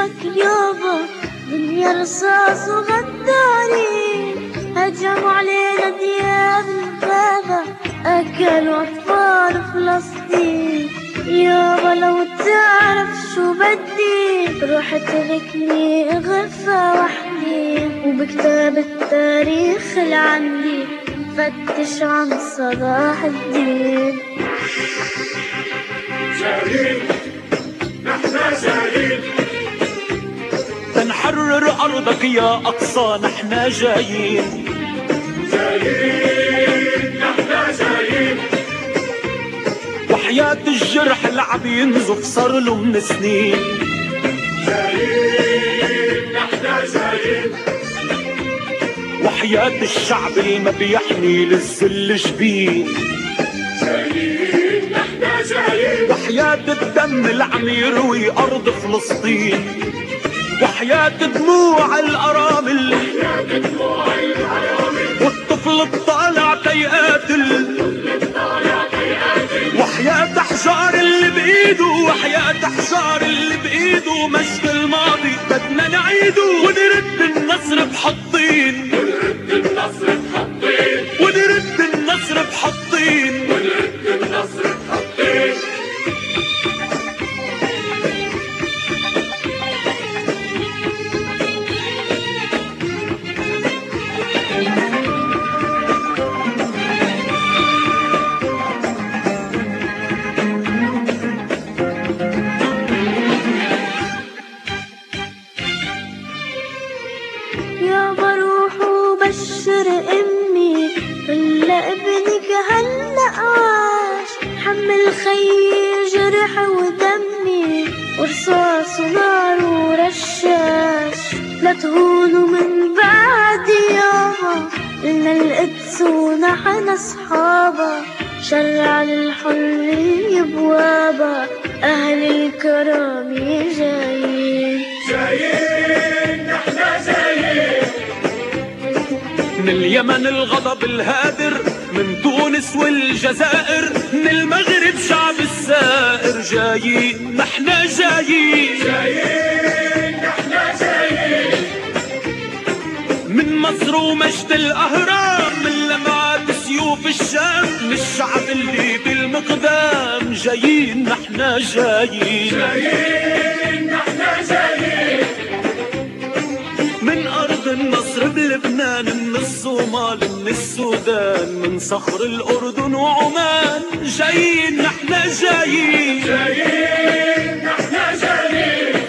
اسمك يابا، دنيا رصاص وغدارين، هجموا علينا دياب الغابة، أكلوا أطفال فلسطين. يابا لو تعرف شو بدي، روح اتركني غرفة وحدي، وبكتاب التاريخ اللي عندي فتش عن صلاح الدين. جايين نحنا جايين تنحرر أرضك يا أقصى، نحنا جايين. جايين نحنا جايين وحياة الجرح اللي عم ينزف صار له من سنين. جايين نحنا جايين وحياة الشعب اللي ما بيحمي للذل جبين. جايين نحنا جايين وحياة الدم اللي عم يروي أرض فلسطين. وحياة دموع الأرامل والطفل الطالع تيقاتل. وحياة أحجار اللي بإيده، وحياة أحجار اللي بإيده، مجد الماضي بدنا نعيده، ونرد النصر بحطين، ونرد النصر بحطين، ونرد النصر بحطين، ونرد النصر بحطين. يابا روح وبشر امي، ولا ابنك هلا عاش، حمل خيي جرح ودمي، ورصاص ونار ورشاش. لا تهونوا من بعدي يابا، لنا القدس ونحن اصحابا، شرع للحرية بوابا، اهل الكرامة جايين. جايين نحنا جايين من اليمن الغضب الهادر، من تونس والجزائر، من المغرب شعب السائر. جايين نحنا جايين. جايين نحنا جايين من مصر ومجد الأهرام، من لمعات سيوف الشام، من الشعب اللي بالمقدام. جايين نحنا جايين. جايين نحنا جايين من أرض النصر بلبنان، من الصومال، من السودان، من صخر الأردن وعمان. جايين نحنا جايين. جايين نحنا جايين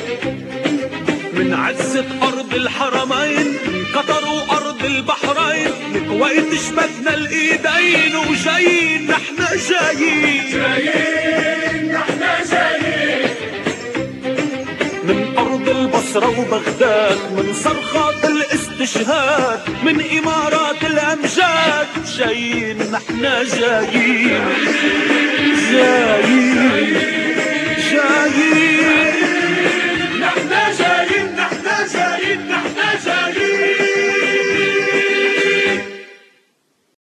من عزة أرض الحرمين، من قطر وأرض البحرين، من كويت شبكنا الإيدين. وجايين نحنا جايين. جايين نحنا جايين من أرض البصرة وبغداد، من صرخات الاستشهاد، من إمارات الأمجاد. جايين نحنا جايين.